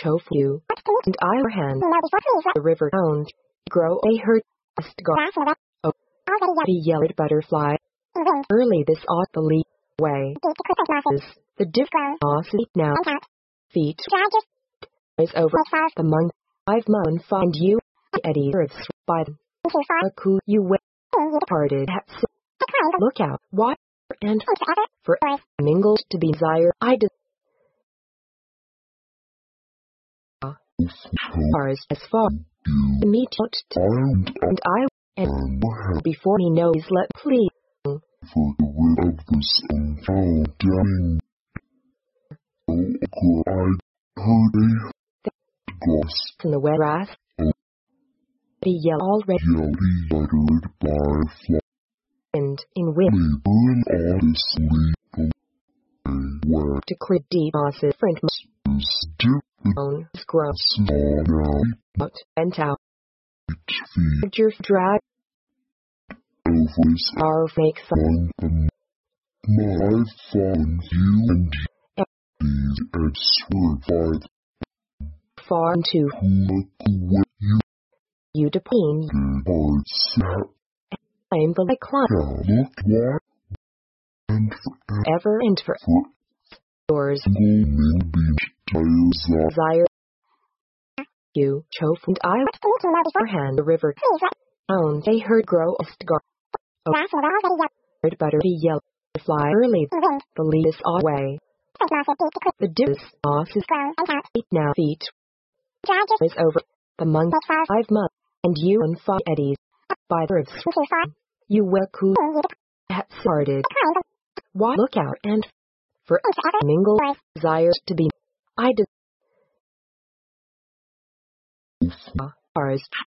Chofu, and Iran, the river owned, grow a herd, oh, the yellowed butterfly. Early this autumn the leaf way, the different now, feet, is over the month, I've mown find you, Eddie earths by the Aku you parted, look out, what, and for mingled to be desire, I as far to meet out and I and before he knows let please for the will of this unfolding. I heard a ghost in the wet grass. The yell already uttered by fly and in wind burn honestly where to create deep osses friend own gross out and out your drag Elvis our fake on them. My fallen you and these and survived far into who you depend hearts I'm the climb look what and ever and for yours desire you chof and I hand the river own they heard grow of butter the yellow fly early the lead is away the dis off is now feet is over the month 5 months and you and 5 eddies by the ribs you will cool have started why look out and for mingle desires to be I did ours